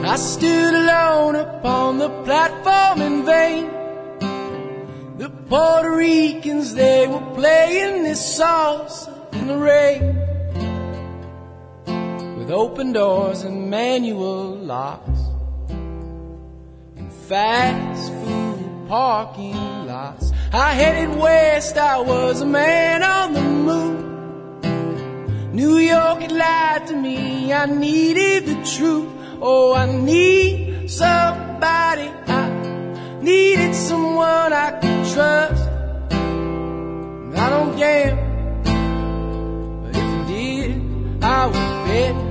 I stood alone upon the platform in vain. The Puerto Ricans, they were playing this salsa in the rain, with open doors and manual locks, and fast food parking lots. I headed west, I was a man on the move. New York had lied to me, I needed the truth. Oh, I need somebody, I needed someone I could trust. I don't gamble, but if you did, I would bet